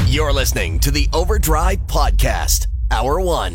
You're listening to the Overdrive Podcast, Hour 1.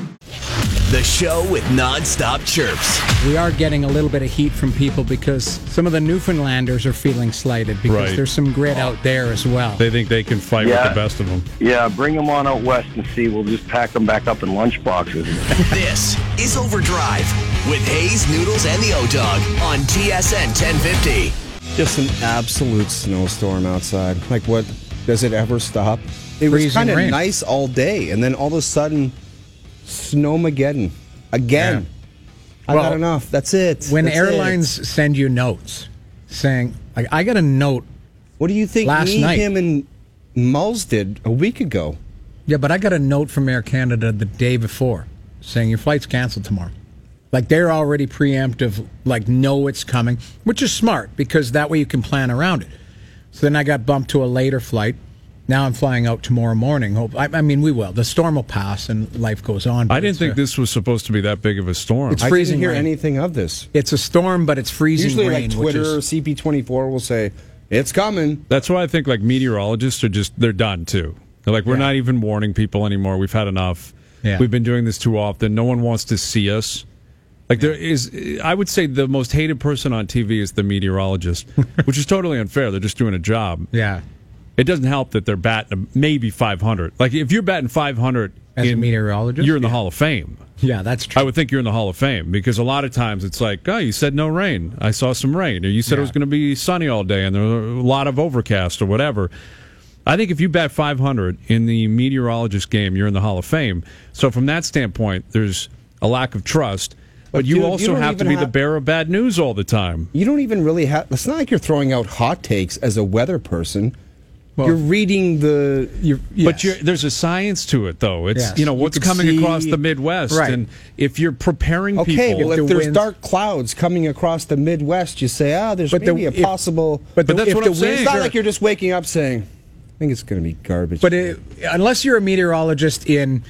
The show with nonstop chirps. We are getting a little bit of heat from people because some of the Newfoundlanders are feeling slighted because there's some grit out there as well. They think they can fight with the best of them. Yeah, bring them on out west and see. We'll just pack them back up in lunch boxes. This is Overdrive with Hayes, Noodles, and the O-Dog on TSN 1050. Just an absolute snowstorm outside. Like, what? Does it ever stop? It was kind of nice all day, and then all of a sudden, Snowmageddon. Again. Yeah. I got enough. That's it. When airlines send you notes saying, like, I got a note. What do you think last night, him, and Mulls did a week ago? Yeah, but I got a note from Air Canada the day before saying your flight's canceled tomorrow. Like, they're already preemptive, like, know it's coming, which is smart because that way you can plan around it. So then I got bumped to a later flight. Now I'm flying out tomorrow morning. I mean, we will. The storm will pass and life goes on. I didn't think this was supposed to be that big of a storm. It's freezing. I didn't hear rain. anything of this. It's a storm, but it's freezing Usually, rain. like Twitter or CP24 will say, it's coming. That's why I think, like, meteorologists are they're done, too. They're like, we're not even warning people anymore. We've had enough. Yeah. We've been doing this too often. No one wants to see us. Like, there is, I would say the most hated person on TV is the meteorologist, which is totally unfair. They're just doing a job. Yeah. It doesn't help that they're batting maybe 500. Like, if you're batting 500 as a meteorologist, you're in the Hall of Fame. Yeah, that's true. I would think you're in the Hall of Fame because a lot of times it's like, oh, you said no rain. I saw some rain. Or you said it was going to be sunny all day and there were a lot of overcast or whatever. I think if you bat 500 in the meteorologist game, you're in the Hall of Fame. So from that standpoint, there's a lack of trust. But you also have to be the bearer of bad news all the time. You don't even really have... It's not like you're throwing out hot takes as a weather person. Well, you're reading the... But there's a science to it, though. It's what's coming across the Midwest. Right. And if you're preparing people... Okay, well, if there's dark clouds coming across the Midwest, you say, there's maybe a possible... But that's what I'm saying. It's not like you're just waking up saying, I think it's going to be garbage. But unless you're a meteorologist in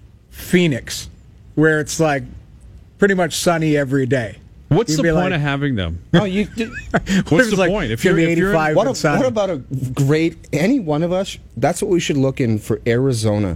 Phoenix, where it's like pretty much sunny every day. What's the point of having them? No, what's the point? If you're 85, what about a great... Any one of us, that's what we should look in for Arizona.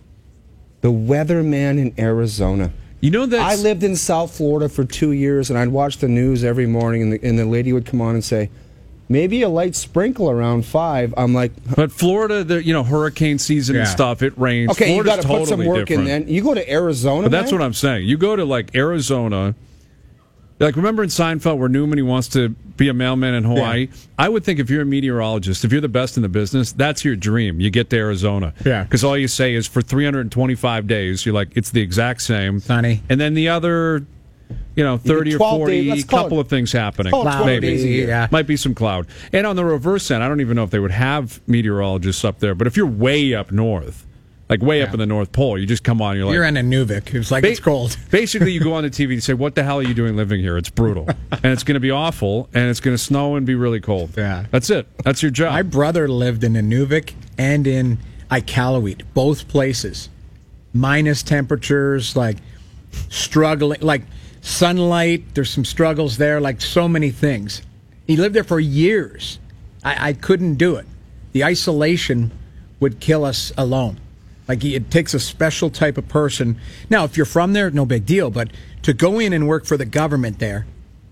The weatherman in Arizona. You know that I lived in South Florida for 2 years, and I'd watch the news every morning, and the lady would come on and say, maybe a light sprinkle around 5. I'm like... But Florida, hurricane season and stuff, it rains. Okay, Florida's you got to put some work in then. You go to Arizona, But that's what I'm saying. You go to, like, Arizona... Like, remember in Seinfeld where Newman, he wants to be a mailman in Hawaii? Yeah. I would think if you're a meteorologist, if you're the best in the business, that's your dream. You get to Arizona. Yeah. Because all you say is for 325 days, you're like, it's the exact same. Sunny. And then the other, 30 or 40, a couple of things happening. Maybe. Might be some cloud. And on the reverse end, I don't even know if they would have meteorologists up there, but if you're way up north, like way up in the North Pole, you just come on, you're like... You're in Inuvik. It's like it's cold. Basically, you go on the TV and say, what the hell are you doing living here? It's brutal. And it's going to be awful, and it's going to snow and be really cold. Yeah. That's it. That's your job. My brother lived in Inuvik and in Iqaluit, both places. Minus temperatures, like struggling, like sunlight, there's some struggles there, like so many things. He lived there for years. I couldn't do it. The isolation would kill us alone. Like, it takes a special type of person. Now, if you're from there, no big deal. But to go in and work for the government there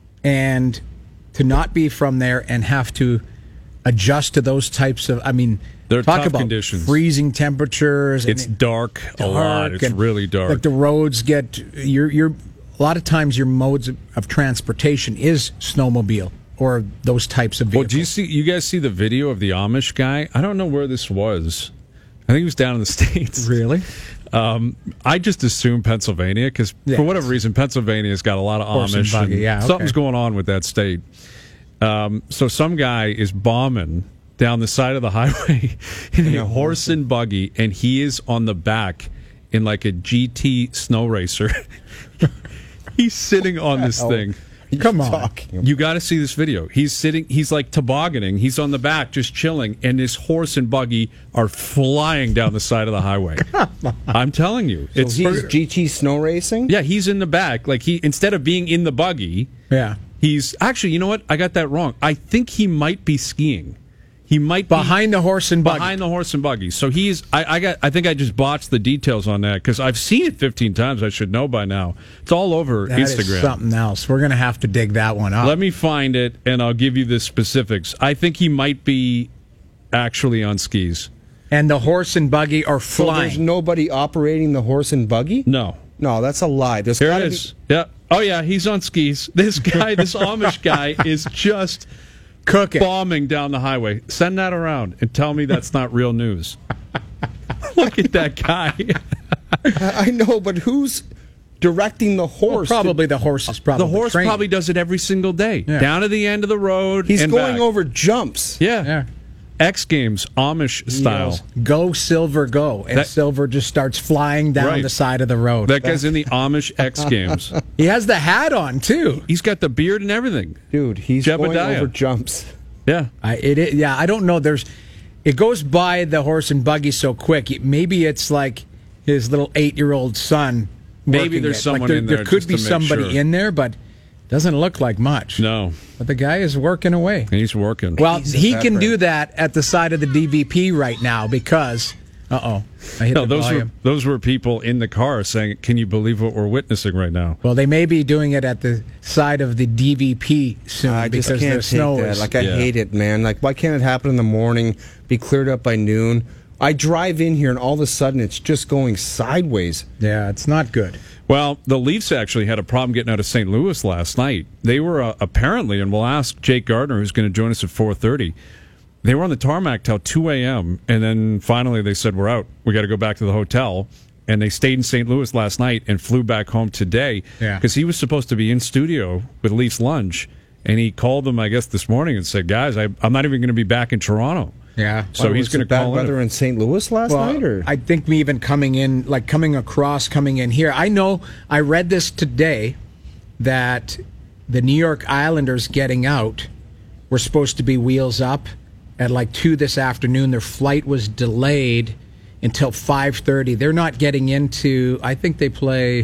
and to not be from there and have to adjust to those types of, they're talk tough about conditions. Freezing temperatures. It's dark a lot. It's really dark. Like, the roads get, a lot of times your modes of transportation is snowmobile or those types of vehicles. Well, you guys see the video of the Amish guy? I don't know where this was. I think he was down in the States. Really? I just assume Pennsylvania because for whatever reason, Pennsylvania's got a lot of Amish. And buggy, something's going on with that state. So some guy is bombing down the side of the highway in a horse and buggy, and he is on the back in like a GT snow racer. He's sitting on this thing. Come on. You got to see this video. He's sitting, he's like tobogganing. He's on the back just chilling, and his horse and buggy are flying down the side of the highway. I'm telling you. So he's GT snow racing? Yeah, he's in the back. Like, instead of being in the buggy, he's actually, you know what? I got that wrong. I think he might be skiing. He might behind the horse and buggy. Behind the horse and buggy. So he's. I think I just botched the details on that because I've seen it 15 times. I should know by now. It's all over that Instagram. Is something else. We're going to have to dig that one up. Let me find it and I'll give you the specifics. I think he might be actually on skis. And the horse and buggy are flying. So there's nobody operating the horse and buggy? No. No, that's a lie. There it is. Yeah. Oh yeah, he's on skis. This guy, this Amish guy, is just cooking, bombing down the highway. Send that around and tell me that's not real news. Look at that guy. I know, but who's directing the horse? Well, probably the horse is probably the horse training. probably does it every single day. Down to the end of the road. He's and going back. over jumps. Yeah. X Games Amish style. Go Silver go, and Silver just starts flying down the side of the road. That guy's in the Amish X Games. He has the hat on too. He's got the beard and everything. Dude, he's going over jumps. Yeah. I don't know. It goes by the horse and buggy so quick. Maybe it's like his little 8-year-old son. Maybe there's someone in there. There could be somebody in there, but doesn't look like much. No. But the guy is working away. He's working. Well, he can do that at the side of the DVP right now because... I hit the volume. Those were people in the car saying, can you believe what we're witnessing right now? Well, they may be doing it at the side of the DVP soon I because just can't the snow take that. is... Like, I hate it, man. Like, why can't it happen in the morning, be cleared up by noon? I drive in here, and all of a sudden, it's just going sideways. Yeah, it's not good. Well, the Leafs actually had a problem getting out of St. Louis last night. They were apparently, and we'll ask Jake Gardner, who's going to join us at 4:30, they were on the tarmac till 2 a.m., and then finally they said, we're out. We got to go back to the hotel. And they stayed in St. Louis last night and flew back home today because he was supposed to be in studio with Leafs Lunch, and he called them, I guess, this morning and said, guys, I'm not even going to be back in Toronto. Yeah. So he's going to call weather in St. Louis last night? Or? I think me even coming in here. I know I read this today that the New York Islanders getting out were supposed to be wheels up at like 2 this afternoon. Their flight was delayed until 5:30. They're not getting into, I think they play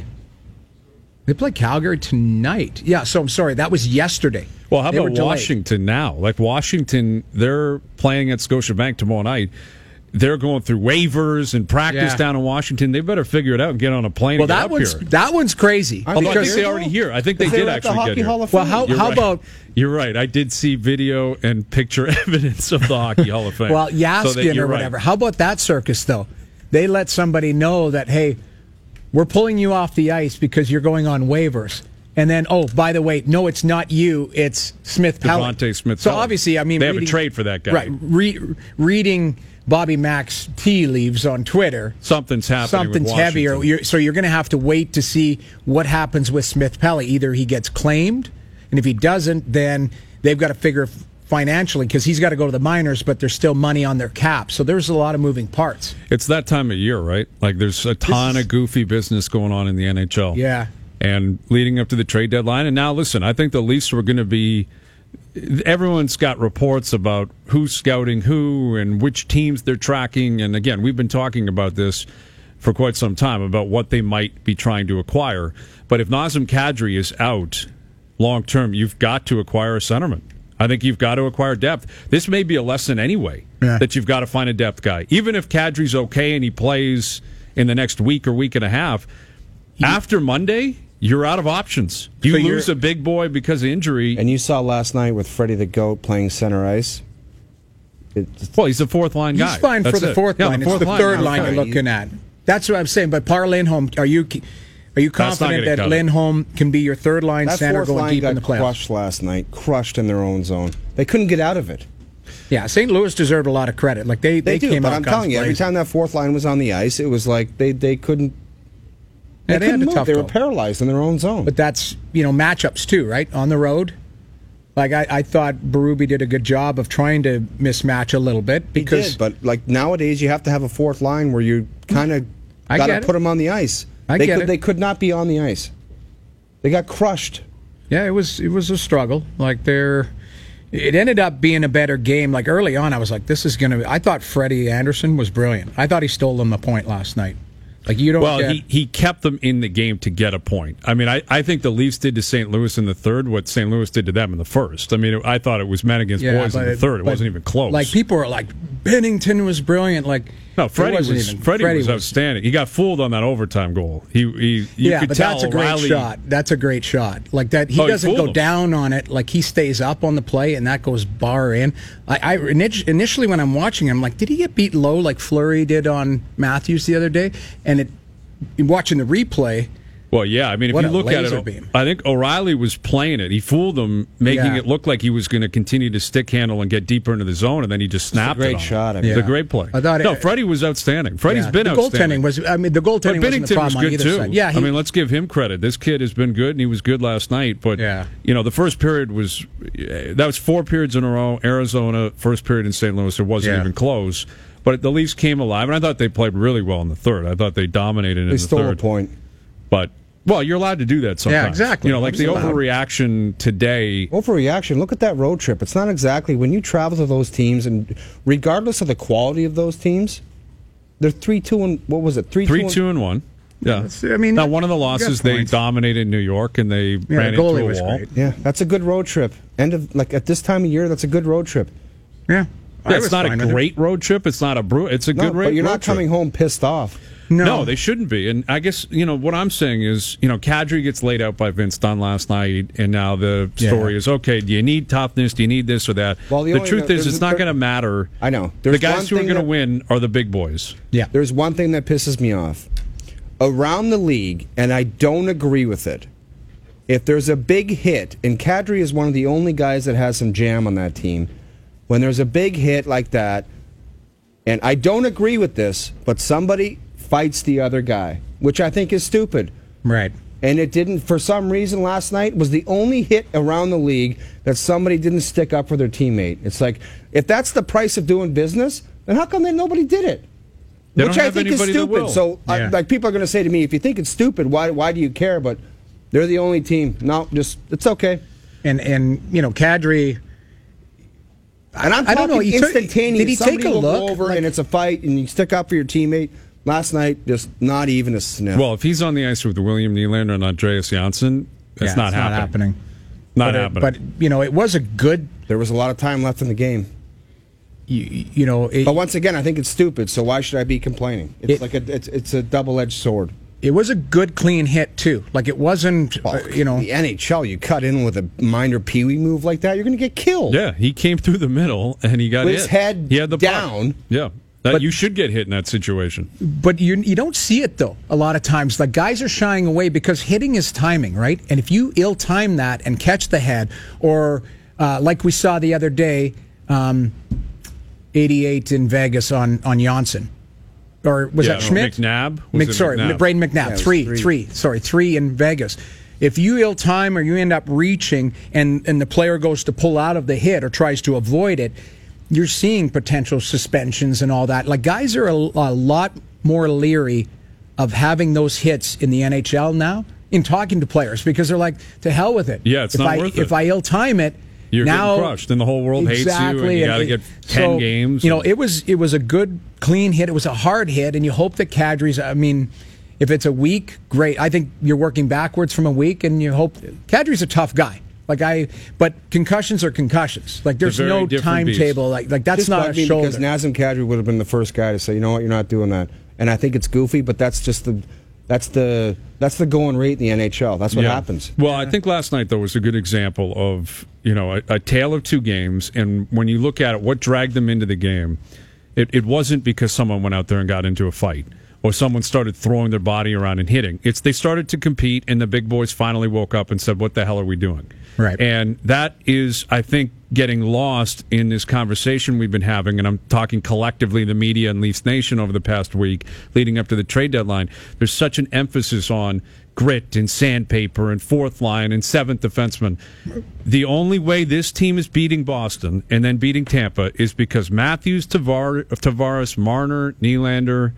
Calgary tonight. Yeah, so I'm sorry, that was yesterday. Well, how about Washington now? Like Washington, they're playing at Scotiabank tomorrow night. They're going through waivers and practice down in Washington. They better figure it out and get on a plane. Well, and get up here. That one's crazy. Although I think they already here. I think they did actually get here. Well, how about? You're right. I did see video and picture evidence of the Hockey Hall of Fame. Well, Yaskin or whatever. Right. How about that circus though? They let somebody know that, hey, we're pulling you off the ice because you're going on waivers. And then, oh, by the way, no, it's not you. It's Smith-Pelly. Devontae Smith-Pelly. So obviously, I mean, they have a trade for that guy, right? Reading Bobby Mack's tea leaves on Twitter, something's happening. Something's heavier. So you're going to have to wait to see what happens with Smith-Pelly. Either he gets claimed, and if he doesn't, then they've got to figure financially because he's got to go to the minors, but there's still money on their cap. So there's a lot of moving parts. It's that time of year, right? Like there's a ton of goofy business going on in the NHL. Yeah. And leading up to the trade deadline. And now, listen, I think the Leafs were going to be... Everyone's got reports about who's scouting who and which teams they're tracking. And again, we've been talking about this for quite some time, about what they might be trying to acquire. But if Nazem Kadri is out long-term, you've got to acquire a centerman. I think you've got to acquire depth. This may be a lesson anyway, that you've got to find a depth guy. Even if Kadri's okay and he plays in the next week or week and a half, after Monday... You're out of options. You lose a big boy because of injury. And you saw last night with Freddie the Goat playing center ice. Well, he's the fourth line guy. He's fine for the fourth line. It's the third line you're looking at. That's what I'm saying. But Par Lindholm, are you confident that Lindholm can be your third line center going deep in the playoffs? That crushed last night. Crushed in their own zone. They couldn't get out of it. Yeah, St. Louis deserved a lot of credit. Like they do, came but out. I'm telling you, every time that fourth line was on the ice, it was like they couldn't. They couldn't move. They were paralyzed in their own zone. But that's, matchups too, right? On the road. Like, I thought Berube did a good job of trying to mismatch a little bit. Because he did, but like nowadays you have to have a fourth line where you kind of got to put them on the ice. They could not be on the ice. They got crushed. Yeah, it was a struggle. Like it ended up being a better game. Like early on, I was like, this is going to... I thought Freddie Anderson was brilliant. I thought he stole them a point last night. Like you don't. Well, he kept them in the game to get a point. I mean, I think the Leafs did to St. Louis in the third what St. Louis did to them in the first. I mean, I thought it was men against boys in the third. It wasn't even close. Like people are like, Bennington was brilliant. Like no, Freddie was outstanding. He got fooled on that overtime goal. You could tell that's a great O'Reilly, shot. That's a great shot. Like that, he doesn't go down on it. Like he stays up on the play, and that goes bar in. I initially when I'm watching him, I'm like, did he get beat low like Fleury did on Matthews the other day? And watching the replay. Well, yeah. I mean, if you look at it, I think O'Reilly was playing it. He fooled them, making it look like he was going to continue to stick handle and get deeper into the zone, and then he just snapped it. Great shot. It was a great play. Freddie was outstanding. Freddie's been outstanding. The goaltending wasn't the problem on either side. Yeah, I mean, let's give him credit. This kid has been good, and he was good last night. But the first period was 4 periods in a row. Arizona first period in St. Louis, it wasn't even close. But the Leafs came alive, and I thought they played really well in the third. I thought they dominated in the third. They stole a point. But, well, you're allowed to do that sometimes. Yeah, exactly. Like the overreaction today. Overreaction. Look at that road trip. It's not exactly when you travel to those teams, and regardless of the quality of those teams, they're 3-2 and what was it? 3-2-1. Yeah. I mean, now one of the losses they dominated New York and they ran into a wall. Great. Yeah, that's a good road trip. At this time of year, that's a good road trip. Yeah. It's not a great road trip. It's not it's a good road trip. But you're not coming home pissed off. No, they shouldn't be. And I guess, what I'm saying is, Kadri gets laid out by Vince Dunn last night, and now the story is, okay, do you need toughness? Do you need this or that? Well, the truth is, it's not going to matter. I know. The guys who are going to win are the big boys. Yeah. There's one thing that pisses me off. Around the league, and I don't agree with it, if there's a big hit, and Kadri is one of the only guys that has some jam on that team, when there's a big hit like that, and I don't agree with this, but somebody fights the other guy, which I think is stupid. Right. And it didn't, for some reason last night, was the only hit around the league that somebody didn't stick up for their teammate. It's like, if that's the price of doing business, then how come nobody did it? Which I think is stupid. So, people are going to say to me, if you think it's stupid, why do you care? But they're the only team. No, it's okay. And Kadri... And I'm talking instantaneous. Did he take a look? Go over and it's a fight, and you stick up for your teammate. Last night, just not even a sniff. Well, if he's on the ice with William Nylander and Andreas Janssen, it's not happening. Not happening. But it was a good. There was a lot of time left in the game. But once again, I think it's stupid. So why should I be complaining? It's a double-edged sword. It was a good, clean hit too. Like it wasn't, the NHL. You cut in with a minor peewee move like that, you're going to get killed. Yeah, he came through the middle and he got hit. His head he had the down. Puck. Yeah, but you should get hit in that situation. But you don't see it though. A lot of times, like guys are shying away because hitting is timing, right? And if you ill-time that and catch the head, or like we saw the other day, 88 in Vegas on Janssen. Or was that Schmidt? McNabb? Braden McNabb. Yeah, three in Vegas. If you ill-time or you end up reaching and the player goes to pull out of the hit or tries to avoid it, you're seeing potential suspensions and all that. Like guys are a lot more leery of having those hits in the NHL now in talking to players because they're like, to hell with it. Yeah, it's not worth it. If I ill-time it, you're getting crushed, and the whole world hates you, and you got to get 10 games. It was a good, clean hit. It was a hard hit, and you hope that Kadri's. I mean, if it's a week, great. I think you're working backwards from a week, and you hope Kadri's a tough guy. But concussions are concussions. Like there's no timetable. Like that's not a shoulder. Because Nazem Kadri would have been the first guy to say, you know what, you're not doing that. And I think it's goofy, but that's just the going rate in the NHL. That's what happens. Well, I think last night, though, was a good example of, a tale of two games. And when you look at it, what dragged them into the game, it wasn't because someone went out there and got into a fight or someone started throwing their body around and hitting. It's they started to compete, and the big boys finally woke up and said, what the hell are we doing? Right. And that is, I think, getting lost in this conversation we've been having, and I'm talking collectively, the media and Leafs Nation over the past week leading up to the trade deadline. There's such an emphasis on grit and sandpaper and fourth line and seventh defenseman. The only way this team is beating Boston and then beating Tampa is because Matthews, Tavares, Marner, Nylander,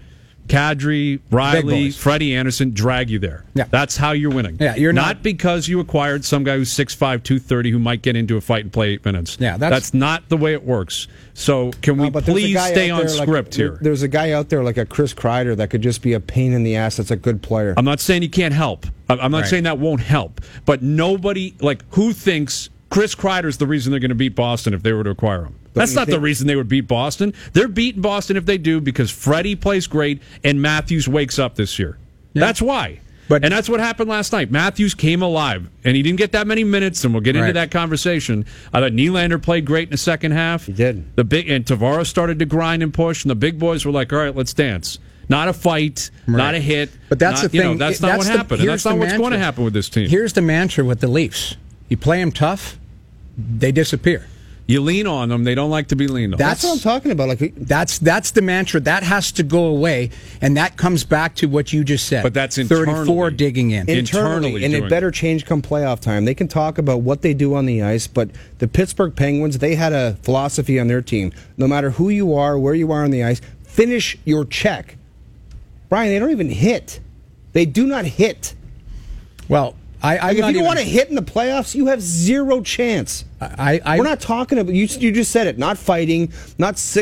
Kadri, Riley, Freddie Anderson drag you there. Yeah. That's how you're winning. Yeah, you're not because you acquired some guy who's 6'5", 230 who might get into a fight and play 8 minutes. Yeah, that's not the way it works. So can we please stay on script here? There's a guy out there like a Chris Kreider that could just be a pain in the ass. That's a good player. I'm not saying he can't help. I'm not saying that won't help. But nobody, who thinks Chris Kreider's the reason they're going to beat Boston if they were to acquire him? That's not the reason they would beat Boston. They're beating Boston if they do because Freddie plays great and Matthews wakes up this year. Yeah. That's why. And that's what happened last night. Matthews came alive, and he didn't get that many minutes, and we'll get into that conversation. I thought Nylander played great in the second half. He did. And Tavares started to grind and push, and the big boys were like, all right, let's dance. Not a fight, not a hit. But that's the thing. That's not what happened, and that's not what's going to happen with this team. Here's the mantra with the Leafs. You play them tough, they disappear. You lean on them; they don't like to be leaned on. That's what I'm talking about. That's the mantra. That has to go away, and that comes back to what you just said. But that's internally. 34 digging in. Internally, and it better change come playoff time. They can talk about what they do on the ice, but the Pittsburgh Penguins, they had a philosophy on their team. No matter who you are, where you are on the ice, finish your check. Brian, they don't even hit. They do not hit. Well, if you don't want to hit in the playoffs, you have zero chance. We're not talking about you just said it. Not fighting, not some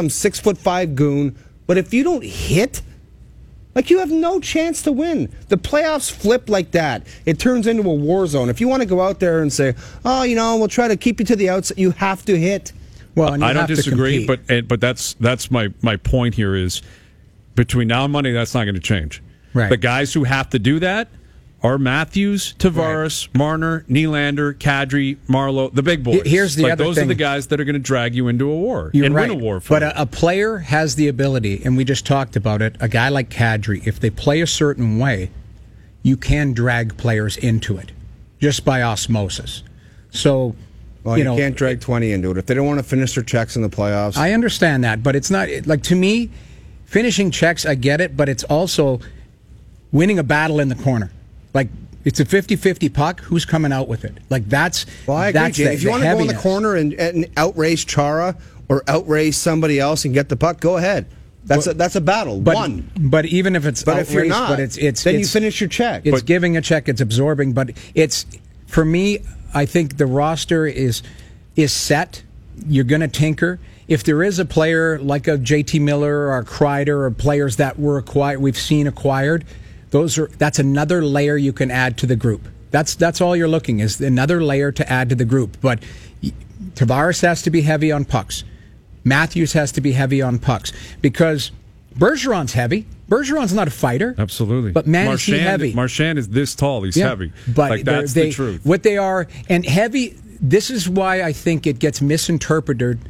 6'5" goon. But if you don't hit, you have no chance to win. The playoffs flip like that. It turns into a war zone. If you want to go out there and say, "Oh, we'll try to keep you to the outside," you have to hit. Well, I don't disagree, but that's my point here is between now and Monday, that's not going to change. Right. The guys who have to do that are Matthews, Tavares, Marner, Nylander, Kadri, Marleau, the big boys. Here's the other those thing. Are the guys that are going to drag you into a war You're and right. win a war for But a player has the ability, and we just talked about it, a guy like Kadri, if they play a certain way, you can drag players into it just by osmosis. So, you can't drag 20 into it. If they don't want to finish their checks in the playoffs. I understand that, but it's not, to me, finishing checks, I get it, but it's also winning a battle in the corner. It's a 50-50 puck. Who's coming out with it? That's. Well, I agree, Jay. If you want to go in the corner and outrace Chara or outrace somebody else and get the puck, go ahead. That's a battle. But even if it's outrace, if you're not, then you finish your check. It's giving a check. It's absorbing. But it's for me. I think the roster is set. You're going to tinker. If there is a player like a JT Miller or a Kreider or players that were acquired, we've seen acquired. That's another layer you can add to the group. That's all you're looking is another layer to add to the group. But Tavares has to be heavy on pucks. Matthews has to be heavy on pucks because Bergeron's heavy. Bergeron's not a fighter. Absolutely. But man, is he heavy. Marchand is this tall. He's heavy. But that's the truth. What they are, and heavy, this is why I think it gets misinterpreted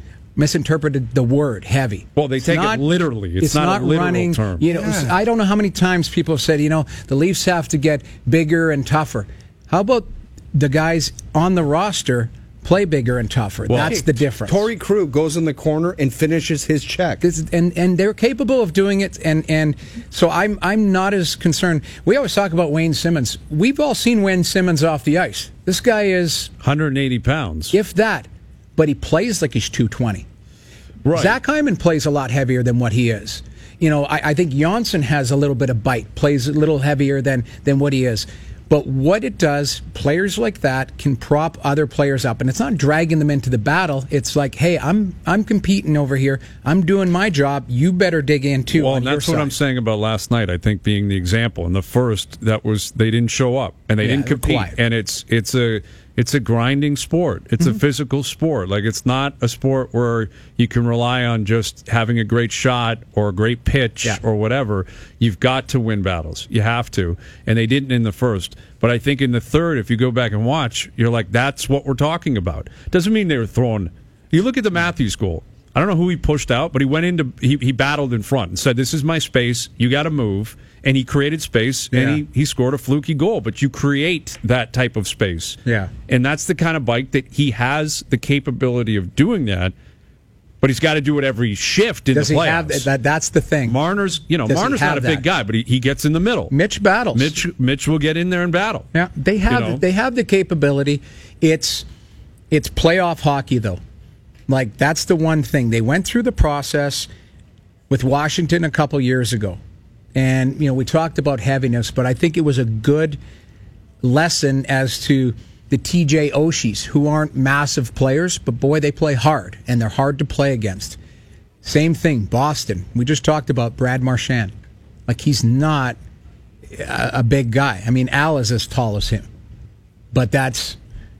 the word heavy. Well, they take it literally. It's not a literal running term. I don't know how many times people have said, the Leafs have to get bigger and tougher. How about the guys on the roster play bigger and tougher? Well, that's the difference. Torrey Krug goes in the corner and finishes his check. And they're capable of doing it. And so I'm not as concerned. We always talk about Wayne Simmons. We've all seen Wayne Simmons off the ice. This guy is 180 pounds. If that. But he plays like he's 220. Right. Zach Hyman plays a lot heavier than what he is. I think Janssen has a little bit of bite, plays a little heavier than what he is. But what it does, players like that can prop other players up, and it's not dragging them into the battle. It's like, hey, I'm competing over here. I'm doing my job. You better dig in too. Well, and that's what I'm saying about last night. I think being the example. In the first, they didn't show up and they didn't compete, quiet. And it's a grinding sport. It's a physical sport. It's not a sport where you can rely on just having a great shot or a great pitch or whatever. You've got to win battles. You have to. And they didn't in the first. But I think in the third, if you go back and watch, you're like, that's what we're talking about. Doesn't mean they were throwing. You look at the Matthews goal. I don't know who he pushed out, but he battled in front and said, this is my space. You got to move. And he created space, and he scored a fluky goal. But you create that type of space. Yeah. And that's the kind of bike that he has the capability of doing that. But he's got to do it every shift in the playoffs. That's the thing. Marner's not a big guy, but he gets in the middle. Mitch battles. Mitch will get in there and battle. Yeah, they have the capability. It's playoff hockey, though. That's the one thing. They went through the process with Washington a couple years ago. And, we talked about heaviness, but I think it was a good lesson as to the TJ Oshis, who aren't massive players, but boy, they play hard, and they're hard to play against. Same thing, Boston. We just talked about Brad Marchand. Like, he's not a big guy. I mean, Al is as tall as him. But that's,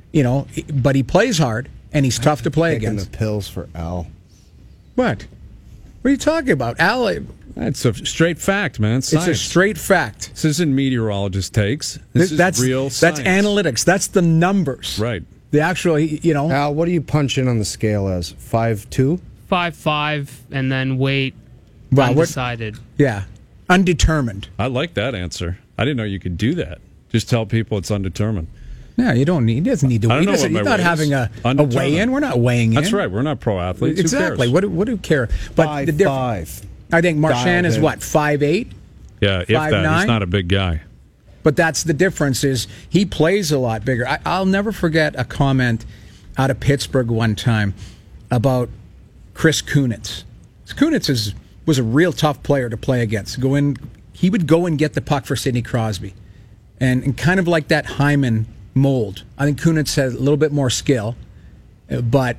but he plays hard, and he's tough to play against. Taking the pills for Al. What? What are you talking about? Al... That's a straight fact, man. It's a straight fact. This isn't meteorologist takes. This is real science. That's analytics. That's the numbers. Right. The actual, Al, what do you punch in on the scale as? 5'2"? 5'5", and then weight undecided. Yeah. Undetermined. I like that answer. I didn't know you could do that. Just tell people it's undetermined. Yeah, he doesn't need to weigh. He's not having a weigh-in. We're not weighing in. That's right. We're not pro athletes. Exactly. Who cares? What do you care? But 5'5". I think Marchand is what, 5'8"? Yeah, if that. 5'9"? He's not a big guy. But that's the difference is he plays a lot bigger. I'll never forget a comment out of Pittsburgh one time about Chris Kunitz. Kunitz was a real tough player to play against. He would go and get the puck for Sidney Crosby. And kind of like that Hyman mold. I think Kunitz has a little bit more skill, but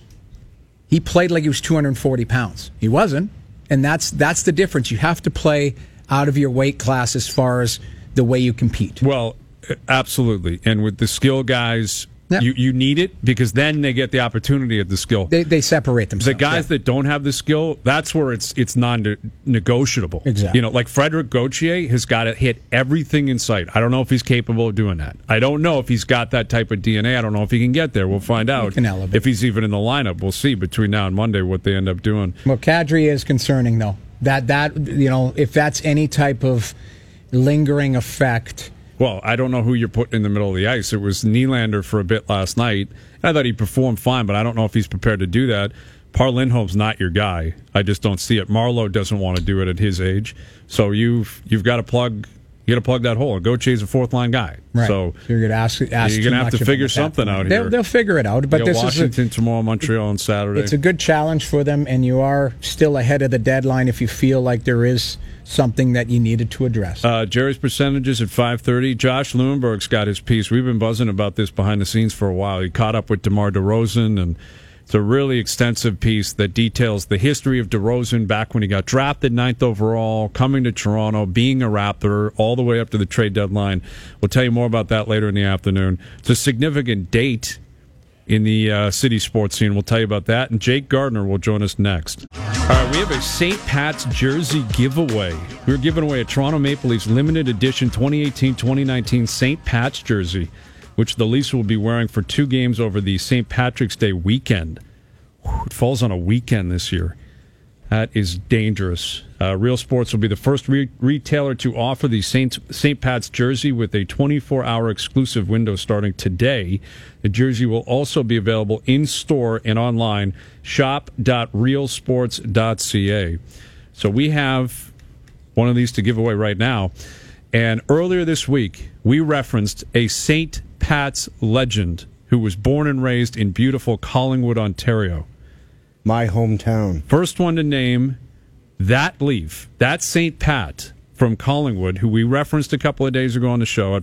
he played like he was 240 pounds. He wasn't. And that's the difference. You have to play out of your weight class as far as the way you compete. Well, absolutely. And with the skill guys, you need it because then they get the opportunity at the skill. They separate themselves. The guys that don't have the skill, that's where it's non-negotiable. Exactly. Like Frederick Gauthier has got to hit everything in sight. I don't know if he's capable of doing that. I don't know if he's got that type of DNA. I don't know if he can get there. We'll find out. If he's even in the lineup. We'll see between now and Monday what they end up doing. Well, Kadri is concerning, though. That if that's any type of lingering effect... Well, I don't know who you're putting in the middle of the ice. It was Nylander for a bit last night. I thought he performed fine, but I don't know if he's prepared to do that. Par Lindholm's not your guy. I just don't see it. Marleau doesn't want to do it at his age. So you've got to plug that hole. Gautier's a fourth line guy. Right. So you're going to ask you're going to have to figure something out here. They'll figure it out. But this Washington tomorrow, Montreal on Saturday. It's a good challenge for them, and you are still ahead of the deadline if you feel like there is something that you needed to address. Jerry's percentages at 5:30. Josh Lewenberg's got his piece. We've been buzzing about this behind the scenes for a while. He caught up with DeMar DeRozan, and it's a really extensive piece that details the history of DeRozan back when he got drafted 9th overall, coming to Toronto, being a Raptor, all the way up to the trade deadline. We'll tell you more about that later in the afternoon. It's a significant date in the city sports scene. We'll tell you about that. And Jake Gardner will join us next. All right, we have a St. Pat's jersey giveaway. We're giving away a Toronto Maple Leafs limited edition 2018-2019 St. Pat's jersey, which the Leafs will be wearing for 2 games over the St. Patrick's Day weekend. It falls on a weekend this year. That is dangerous. Real Sports will be the first retailer to offer the St. Pat's jersey with a 24-hour exclusive window starting today. The jersey will also be available in-store and online, shop.realsports.ca. So we have one of these to give away right now. And earlier this week, we referenced a St. Pat's legend who was born and raised in beautiful Collingwood, Ontario. My hometown. First one to name that Leaf, that St. Pat from Collingwood, who we referenced a couple of days ago on the show at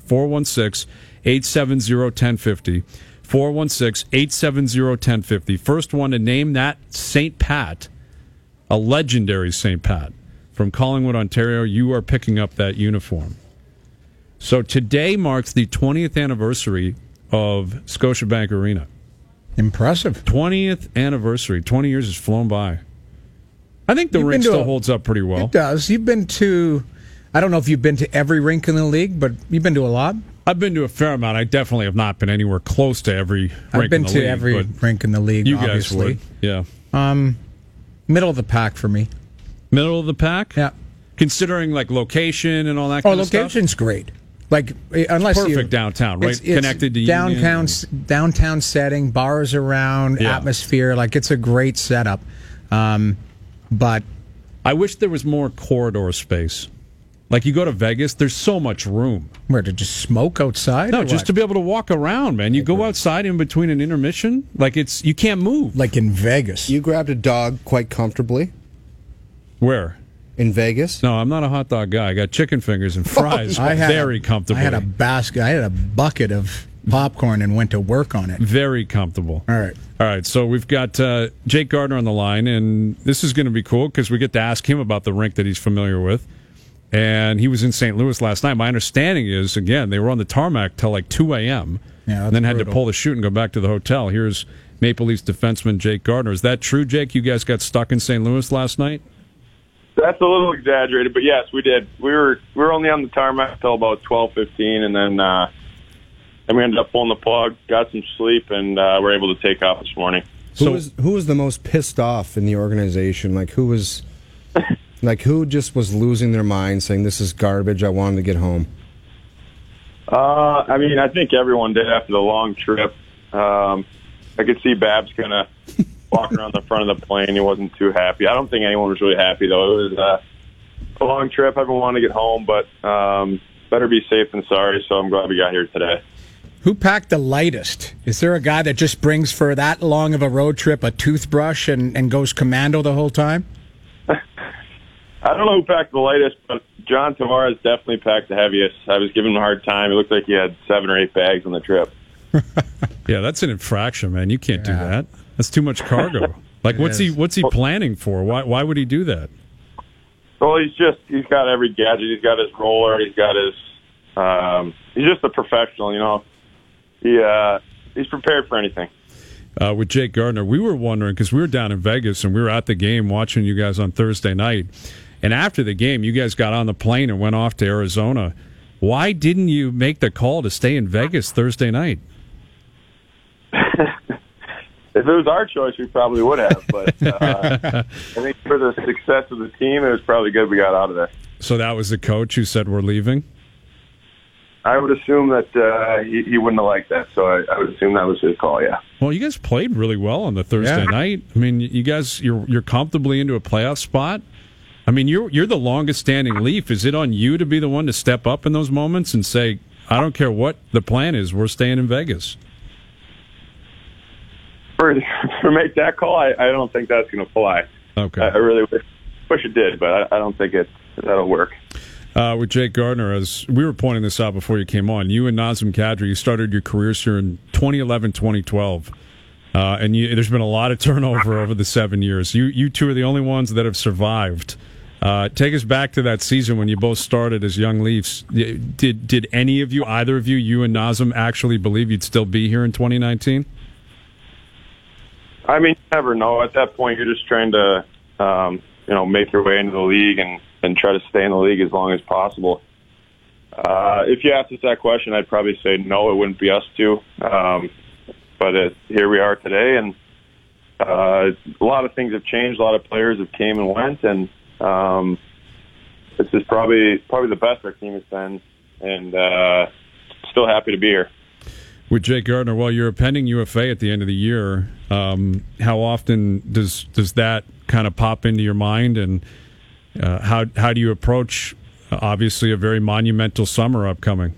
416-870-1050. 416-870-1050. First one to name that St. Pat, a legendary St. Pat from Collingwood, Ontario. You are picking up that uniform. So today marks the 20th anniversary of Scotiabank Arena. Impressive. 20th anniversary. 20 years has flown by. I think the rink still holds up pretty well. It does. You've been to, I don't know if you've been to every rink in the league, but you've been to a lot. I've been to a fair amount. I definitely have not been anywhere close to every rink in the league. I've been to every rink in the league, you obviously. Guys would. Yeah. Middle of the pack for me. Middle of the pack? Yeah. Considering like location and all that kind of stuff? Oh, location's great. Like, unless perfect downtown, right? It's connected to downtown setting, bars around, atmosphere. Like, it's a great setup. But I wish there was more corridor space. Like, you go to Vegas, there's so much room. Where, to just smoke outside? No, just to be able to walk around, man. You go outside in between an intermission, like you can't move. Like in Vegas. You grabbed a dog quite comfortably. Where? In Vegas? No, I'm not a hot dog guy. I got chicken fingers and fries. Very comfortable. I had a basket. I had a bucket of popcorn and went to work on it. Very comfortable. All right. So we've got Jake Gardiner on the line, and this is going to be cool because we get to ask him about the rink that he's familiar with. And he was in St. Louis last night. My understanding is, again, they were on the tarmac till like 2 a.m. Yeah, and then had to pull the chute and go back to the hotel. Here's Maple Leafs defenseman Jake Gardiner. Is that true, Jake? You guys got stuck in St. Louis last night? That's a little exaggerated, but yes, we did. We were only on the tarmac until about 12:15, and then we ended up pulling the plug, got some sleep, and were able to take off this morning. Who was the most pissed off in the organization? Like who just was losing their mind, saying this is garbage? I wanted to get home. I think everyone did after the long trip. I could see Babs kind of walking around the front of the plane. He wasn't too happy. I don't think anyone was really happy, though. It was a long trip. Everyone wanted to get home, but better be safe than sorry, so I'm glad we got here today. Who packed the lightest? Is there a guy that just brings for that long of a road trip a toothbrush and goes commando the whole time? I don't know who packed the lightest, but John Tavares definitely packed the heaviest. I was giving him a hard time. It looked like he had 7 or 8 bags on the trip. Yeah, that's an infraction, man. You can't do that. That's too much cargo. Like, what's he planning for? Why would he do that? Well, he's got every gadget. He's got his roller. He's got his. He's just a professional, you know. He's prepared for anything. With Jake Gardiner, we were wondering because we were down in Vegas and we were at the game watching you guys on Thursday night. And after the game, you guys got on the plane and went off to Arizona. Why didn't you make the call to stay in Vegas Thursday night? If it was our choice, we probably would have. But I think for the success of the team, it was probably good we got out of there. So that was the coach who said we're leaving? I would assume that he wouldn't have liked that. So I would assume that was his call, yeah. Well, you guys played really well on the Thursday night. I mean, you guys, you're comfortably into a playoff spot. I mean, you're the longest standing Leaf. Is it on you to be the one to step up in those moments and say, I don't care what the plan is, we're staying in Vegas? For make that call, I don't think that's going to fly. Okay. I really wish it did, but I don't think that'll work. With Jake Gardiner, as we were pointing this out before you came on, you and Nazem Kadri, you started your careers here in 2011, 2012. And there's been a lot of turnover over the 7 years. You two are the only ones that have survived. Take us back to that season when you both started as young Leafs. Did any of you, either of you, you and Nazem, actually believe you'd still be here in 2019? I mean, you never know. At that point, you're just trying to, make your way into the league and try to stay in the league as long as possible. If you asked us that question, I'd probably say no, it wouldn't be us two. But here we are today, and a lot of things have changed. A lot of players have came and went, and this is probably the best our team has been, and still happy to be here. With Jake Gardiner, well, you're a pending UFA at the end of the year. How often does that kind of pop into your mind, and how do you approach, obviously, a very monumental summer upcoming?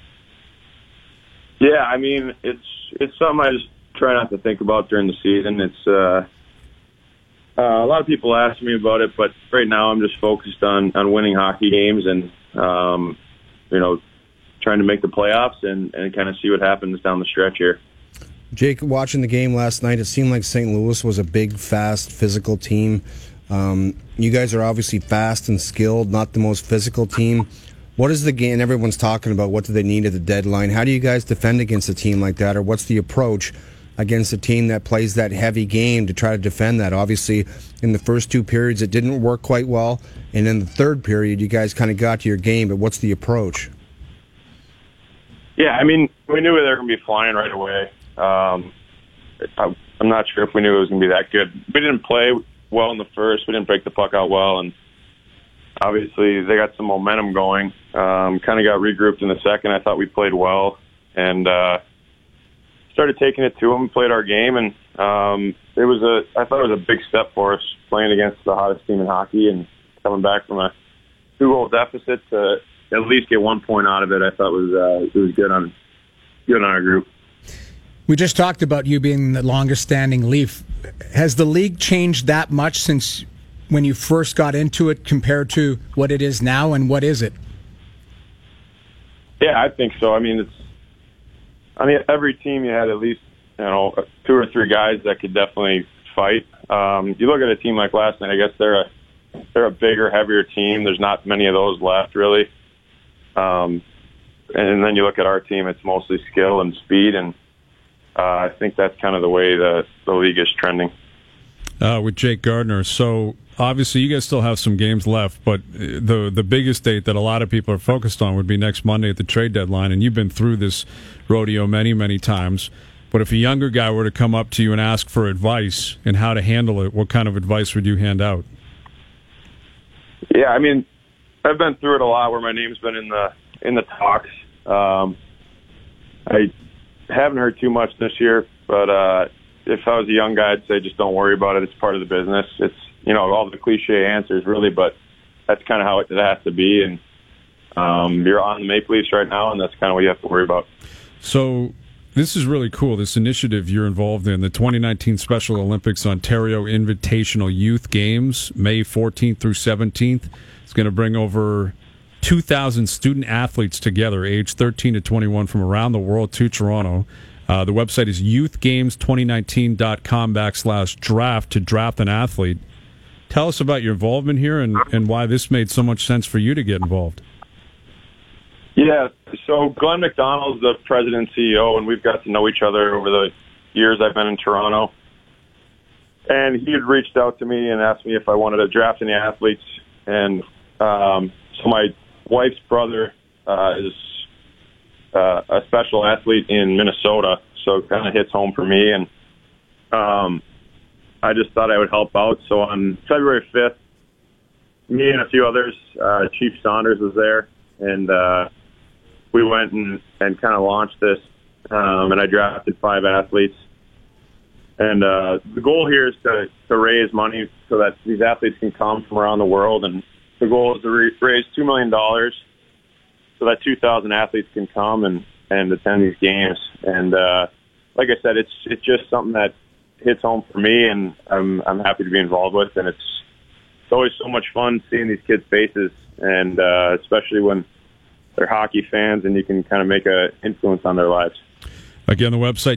Yeah, I mean, it's something I just try not to think about during the season. It's a lot of people ask me about it, but right now I'm just focused on winning hockey games and trying to make the playoffs and kind of see what happens down the stretch here. Jake, watching the game last night, it seemed like St. Louis was a big, fast, physical team. You guys are obviously fast and skilled, not the most physical team. What is the game? Everyone's talking about what do they need at the deadline. How do you guys defend against a team like that, or what's the approach against a team that plays that heavy game to try to defend that? Obviously, in the first 2 periods, it didn't work quite well, and in the third period, you guys kind of got to your game, but what's the approach? Yeah, I mean, we knew they were going to be flying right away. I'm not sure if we knew it was going to be that good. We didn't play well in the first. We didn't break the puck out well, and obviously they got some momentum going. Kind of got regrouped in the second. I thought we played well, and started taking it to them, played our game, and I thought it was a big step for us playing against the hottest team in hockey and coming back from a 2-goal deficit to at least get 1 point out of it. I thought it was good on our group. We just talked about you being the longest standing Leaf. Has the league changed that much since when you first got into it compared to what it is now, and what is it? Yeah, I think so. I mean, every team you had at least 2 or 3 guys that could definitely fight. You look at a team like last night. I guess they're a bigger, heavier team. There's not many of those left, really. And then you look at our team; it's mostly skill and speed, and I think that's kind of the way the league is trending. With Jake Gardiner, so obviously you guys still have some games left, but the biggest date that a lot of people are focused on would be next Monday at the trade deadline, and you've been through this rodeo many, many times. But if a younger guy were to come up to you and ask for advice and how to handle it, what kind of advice would you hand out? Yeah, I mean, I've been through it a lot where my name's been in the talks. I haven't heard too much this year, but if I was a young guy, I'd say just don't worry about it. It's part of the business. It's, all the cliche answers, really, but that's kind of how it has to be. And you're on the Maple Leafs right now, and that's kind of what you have to worry about. So this is really cool, this initiative you're involved in, the 2019 Special Olympics Ontario Invitational Youth Games, May 14th through 17th. It's going to bring over 2,000 student athletes together, aged 13 to 21 from around the world to Toronto. The website is youthgames2019.com/draft to draft an athlete. Tell us about your involvement here and why this made so much sense for you to get involved. Yeah, so Glenn McDonald's the president and CEO, and we've got to know each other over the years I've been in Toronto. And he had reached out to me and asked me if I wanted to draft any athletes. And so my wife's brother is a special athlete in Minnesota, so it kind of hits home for me. And I just thought I would help out. So on February 5th, me and a few others, Chief Saunders was there, and we went and kind of launched this, and I drafted 5 athletes. And the goal here is to raise money so that these athletes can come from around the world, and the goal is to raise $2 million so that 2,000 athletes can come and attend these games. And like I said, it's just something that hits home for me, and I'm happy to be involved with. And it's always so much fun seeing these kids' faces, and especially when they're hockey fans and you can kind of make an influence on their lives. Again, the website,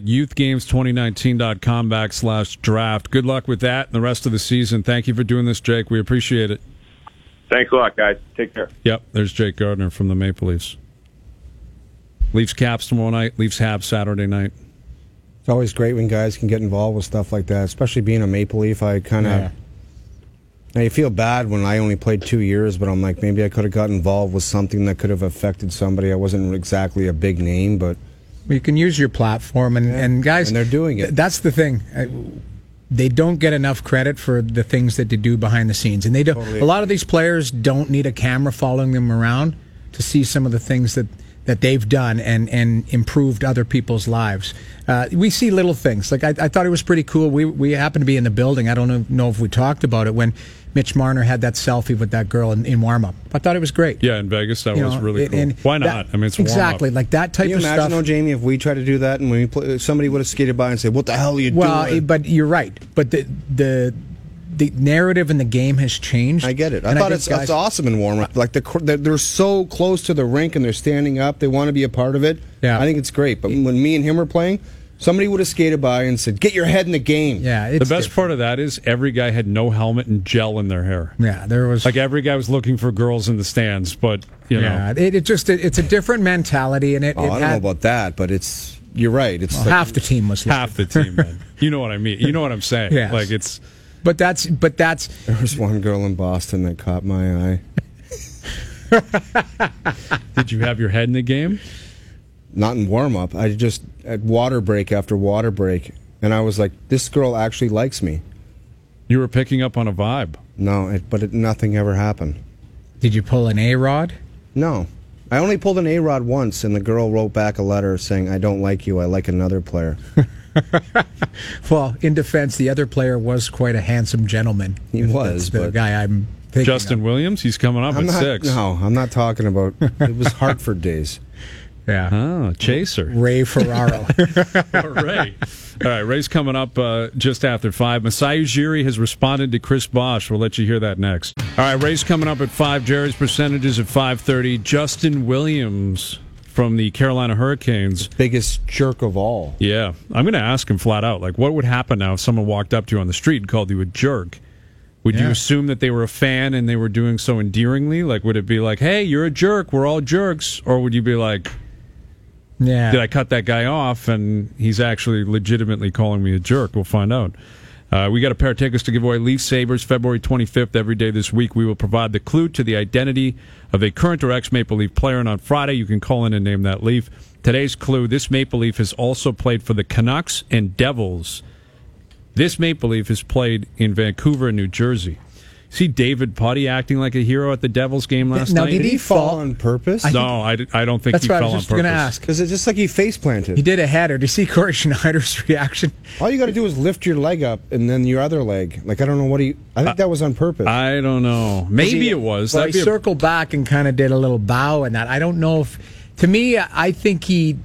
youthgames2019.com/draft. Good luck with that and the rest of the season. Thank you for doing this, Jake. We appreciate it. Thanks a lot, guys. Take care. Yep, there's Jake Gardiner from the Maple Leafs. Leafs Caps tomorrow night, Leafs Habs Saturday night. It's always great when guys can get involved with stuff like that, especially being a Maple Leaf. I kind of... Yeah. Now, you feel bad when I only played 2 years, but I'm like, maybe I could have got involved with something that could have affected somebody. I wasn't exactly a big name, but... You can use your platform, and guys... And they're doing it. That's the thing. They don't get enough credit for the things that they do behind the scenes. And they don't. Totally. A lot of these players don't need a camera following them around to see some of the things that they've done and improved other people's lives. We see little things. Like I thought it was pretty cool. We happened to be in the building. I don't know if we talked about it when Mitch Marner had that selfie with that girl in warm-up. I thought it was great. Yeah, in Vegas, that was really cool. Why not? I mean, it's exactly like that type of stuff. Can you imagine, Jamie, if we tried to do that and when somebody would have skated by and said, "What the hell are you doing?" Well, but you're right. But the narrative in the game has changed. I get it. I thought it's awesome in warm-up. Like they're so close to the rink and they're standing up. They want to be a part of it. Yeah, I think it's great. But when me and him were playing, somebody would have skated by and said, "Get your head in the game." Yeah, the best part of that is every guy had no helmet and gel in their hair. Yeah, there was every guy was looking for girls in the stands, but know, it's a different mentality, and I don't know about that, but you're right. It's half the team was half the team. Man. You know what I mean? You know what I'm saying? Yes. Like it's. But that's. There was one girl in Boston that caught my eye. Did you have your head in the game? Not in warm-up. I just, at water break after water break, and I was like, this girl actually likes me. You were picking up on a vibe. No, nothing ever happened. Did you pull an A-Rod? No. I only pulled an A-Rod once, and the girl wrote back a letter saying, "I don't like you, I like another player." Well, in defense, the other player was quite a handsome gentleman. He was. The guy I'm thinking Justin of. Williams? He's coming up at 6. No, I'm not talking about... It was Hartford days. Yeah. Oh, chaser. Ray Ferraro. Ray. All right, Ray's coming up just after 5. Masai Ujiri has responded to Chris Bosh. We'll let you hear that next. All right, Ray's coming up at 5. Jerry's percentages at 5:30. Justin Williams from the Carolina Hurricanes. Biggest jerk of all. Yeah. I'm going to ask him flat out, like, what would happen now if someone walked up to you on the street and called you a jerk? Would you assume that they were a fan and they were doing so endearingly? Like, would it be like, hey, you're a jerk, we're all jerks? Or would you be like, did I cut that guy off and he's actually legitimately calling me a jerk? We'll find out. We got a pair of tickets to give away. Leaf Sabres, February 25th. Every day this week, we will provide the clue to the identity of a current or ex-Maple Leaf player. And on Friday, you can call in and name that Leaf. Today's clue, this Maple Leaf has also played for the Canucks and Devils. This Maple Leaf has played in Vancouver and New Jersey. See David Putty acting like a hero at the Devils game last night? Did he fall on purpose? No, I don't think he fell on purpose. That's what I was just going to ask. Is it just like he face planted? He did a header. Did you see Corey Schneider's reaction? All you got to do is lift your leg up and then your other leg. Like, I don't know what I think that was on purpose. I don't know. Maybe it was. Well, he circled back and kind of did a little bow and that. I don't know if... To me, I think he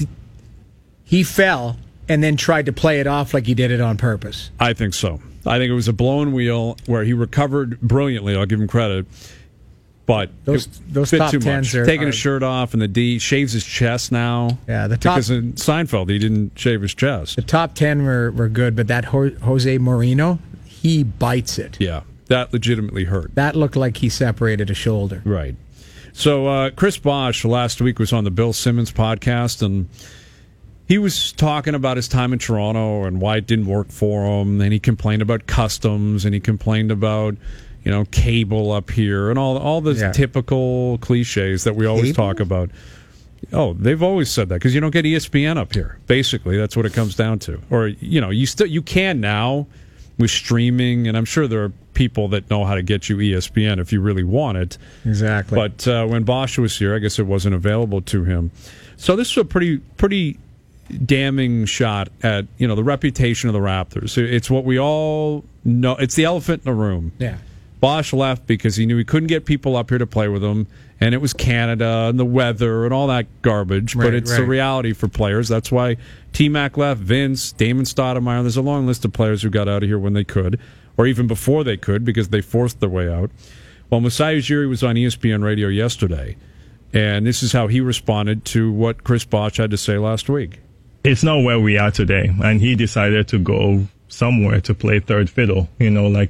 fell and then tried to play it off like he did it on purpose. I think so. I think it was a blown wheel where he recovered brilliantly. I'll give him credit. But those top tens are... Taking his shirt off and the D shaves his chest now. Yeah, the top... Because in Seinfeld, he didn't shave his chest. The top 10 were good, but that Jose Moreno, he bites it. Yeah, that legitimately hurt. That looked like he separated a shoulder. Right. So Chris Bosh last week was on the Bill Simmons podcast, and he was talking about his time in Toronto and why it didn't work for him, and he complained about customs, and he complained about, cable up here, and all the typical cliches that we always talk about. Oh, they've always said that, because you don't get ESPN up here. Basically, that's what it comes down to. Or, you can now with streaming, and I'm sure there are people that know how to get you ESPN if you really want it. Exactly. But when Bosh was here, I guess it wasn't available to him. So this is a pretty damning shot at the reputation of the Raptors. It's what we all know. It's the elephant in the room. Yeah. Bosh left because he knew he couldn't get people up here to play with him, and it was Canada and the weather and all that garbage. But it's the reality for players. That's why T-Mac left, Vince, Damon Stoudemire. There's a long list of players who got out of here when they could, or even before they could, because they forced their way out. Well, Masai Ujiri was on ESPN Radio yesterday, and this is how he responded to what Chris Bosh had to say last week. It's not where we are today, and he decided to go somewhere to play third fiddle, to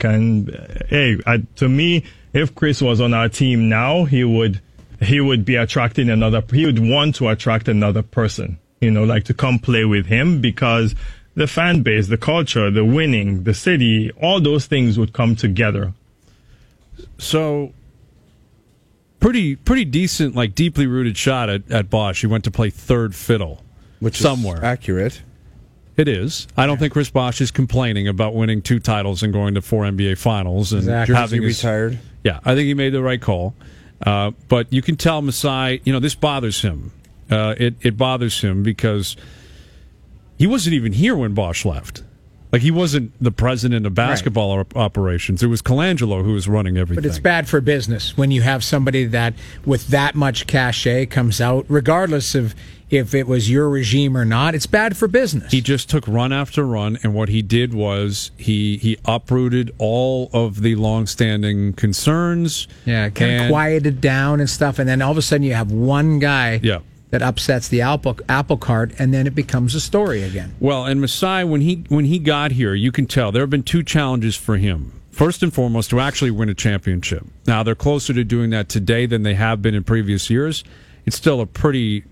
me, if Chris was on our team now, he would be attracting he would want to attract another person, to come play with him, because the fan base, the culture, the winning, the city, all those things would come together. So, pretty decent, like deeply rooted shot at Bosh. He went to play third fiddle. Which somewhere. Is accurate. It is. I don't think Chris Bosh is complaining about winning 2 titles and going to 4 NBA finals and having retired. Yeah, I think he made the right call. But you can tell Masai, this bothers him. It bothers him because he wasn't even here when Bosh left. Like, he wasn't the president of basketball operations. It was Colangelo who was running everything. But it's bad for business when you have somebody that, with that much cachet, comes out, regardless of if it was your regime or not. It's bad for business. He just took run after run, and what he did was he uprooted all of the longstanding concerns. Yeah, kind of quieted down and stuff, and then all of a sudden you have one guy that upsets the apple cart, and then it becomes a story again. Well, and Masai, when he got here, you can tell there have been 2 challenges for him. First and foremost, to actually win a championship. Now, they're closer to doing that today than they have been in previous years. It's still a pretty...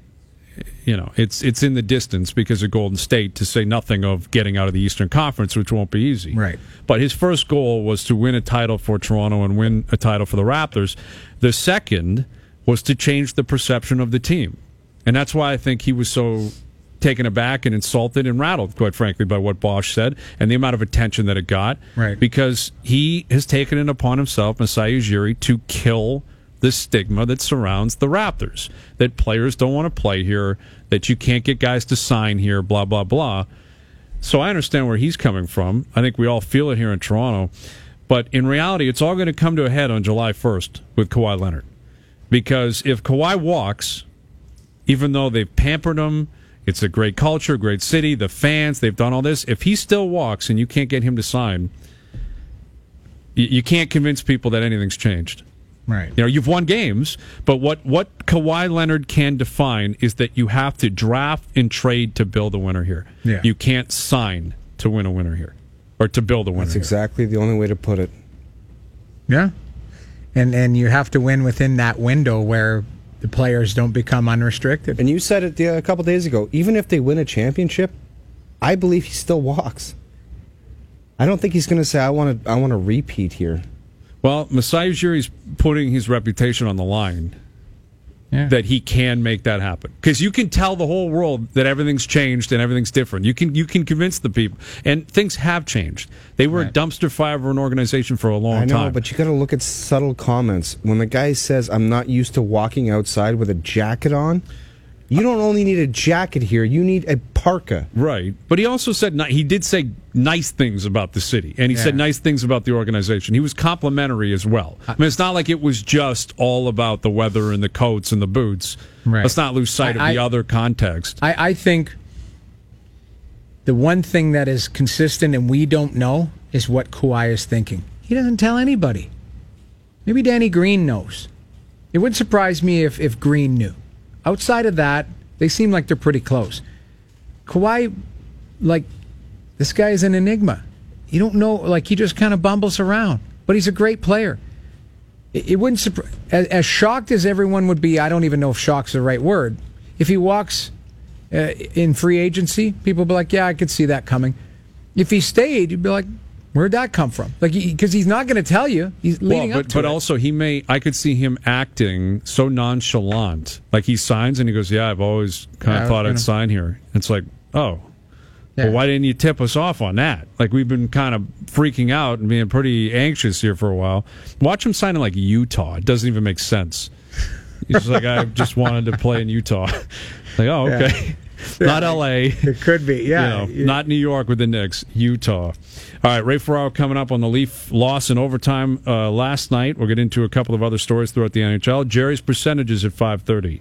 it's in the distance because of Golden State, to say nothing of getting out of the Eastern Conference, which won't be easy. Right. But his first goal was to win a title for Toronto and win a title for the Raptors. The second was to change the perception of the team. And that's why I think he was so taken aback and insulted and rattled, quite frankly, by what Bosh said and the amount of attention that it got. Right. Because he has taken it upon himself, Masai Ujiri, to kill the stigma that surrounds the Raptors, that players don't want to play here, that you can't get guys to sign here, blah, blah, blah. So I understand where he's coming from. I think we all feel it here in Toronto. But in reality, it's all going to come to a head on July 1st with Kawhi Leonard. Because if Kawhi walks, even though they've pampered him, it's a great culture, great city, the fans, they've done all this. If he still walks and you can't get him to sign, you can't convince people that anything's changed. Right. You've won games, but what Kawhi Leonard can define is that you have to draft and trade to build a winner here. Yeah. You can't sign to win a winner here, or to build a winner. That's exactly the only way to put it. Yeah. And you have to win within that window where the players don't become unrestricted. And you said it a couple days ago, even if they win a championship, I believe he still walks. I don't think he's going to say, I want to repeat here. Well, Masai Ujiri's putting his reputation on the line that he can make that happen. Because you can tell the whole world that everything's changed and everything's different. You can convince the people. And things have changed. They were a dumpster fire of an organization for a long time. I know, but you got to look at subtle comments. When the guy says, I'm not used to walking outside with a jacket on, you don't only need a jacket here, you need a parka. Right. But he also said, he did say nice things about the city, and he said nice things about the organization. He was complimentary as well. I mean, it's not like it was just all about the weather and the coats and the boots. Right. Let's not lose sight of the other context. I think the one thing that is consistent and we don't know is what Kawhi is thinking. He doesn't tell anybody. Maybe Danny Green knows. It wouldn't surprise me if Green knew. Outside of that, they seem like they're pretty close. Kawhi, this guy is an enigma. You don't know, he just kind of bumbles around. But he's a great player. It wouldn't surprise... As shocked as everyone would be, I don't even know if shock's the right word. If he walks in free agency, people would be like, yeah, I could see that coming. If he stayed, you'd be like, where'd that come from? Because he's not going to tell you. He's leading up to it. But also, I could see him acting so nonchalant. Like he signs and he goes, yeah, I've always kind of thought I'd sign here. It's like, oh, well, why didn't you tip us off on that? We've been kind of freaking out and being pretty anxious here for a while. Watch him sign in Utah. It doesn't even make sense. He's just like, I just wanted to play in Utah. Oh, okay. Yeah. Not L.A. It could be, yeah. Not New York with the Knicks, Utah. All right, Ray Ferraro coming up on the Leaf loss in overtime last night. We'll get into a couple of other stories throughout the NHL. Jerry's percentages at 5:30.